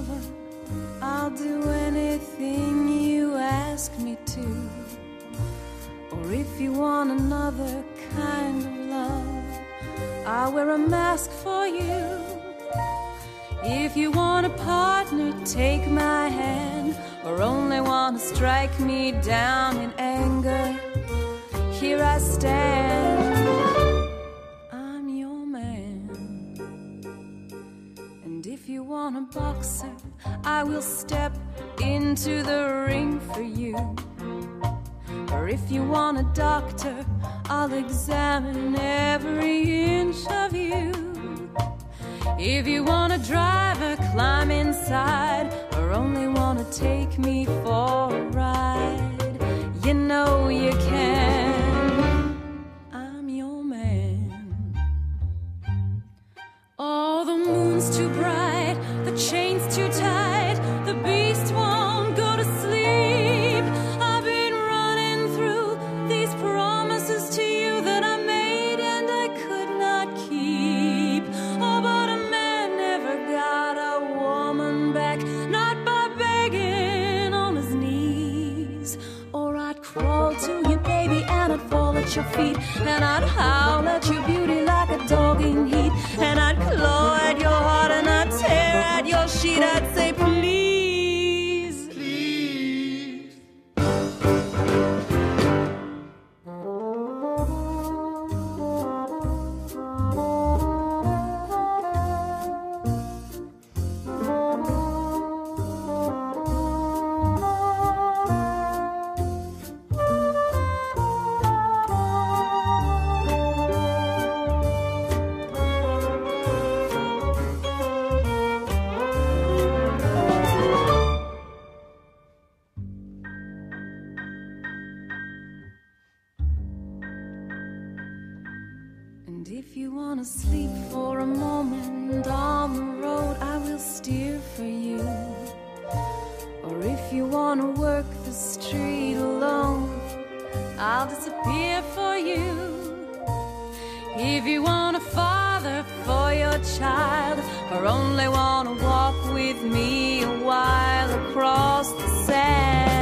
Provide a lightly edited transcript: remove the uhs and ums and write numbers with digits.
lover, I'll do anything you ask me to. Or if you want another kind of love, I'll wear a mask for you. If you want a partner, take my hand. Or only want to strike me down in anger, here I stand. I'm your man. And if you want a boxer, I will step into the ring for you. Or if you want a doctor, I'll examine every inch of you. If you want a driver, climb inside. Or only want to take me for a ride, you know you can. I'm your man. Oh, the moon's too bright, the chain's too tight, the beast won't go to sleep. I've been running through these promises to you that I made and I could not keep. Oh, but a man never got a woman back, not by begging on his knees. Or I'd crawl to you, baby, and I'd fall at your feet, and I'd howl at your beauty like a dog in heat, and I'd claw at your heart and I'd tear at your sheet. I'd say please, please. And if you want to sleep for a moment on the road, I will steer for you. Or if you want to work the street alone, I'll disappear for you. If you want a father for your child, or only want to walk with me a while across the sand,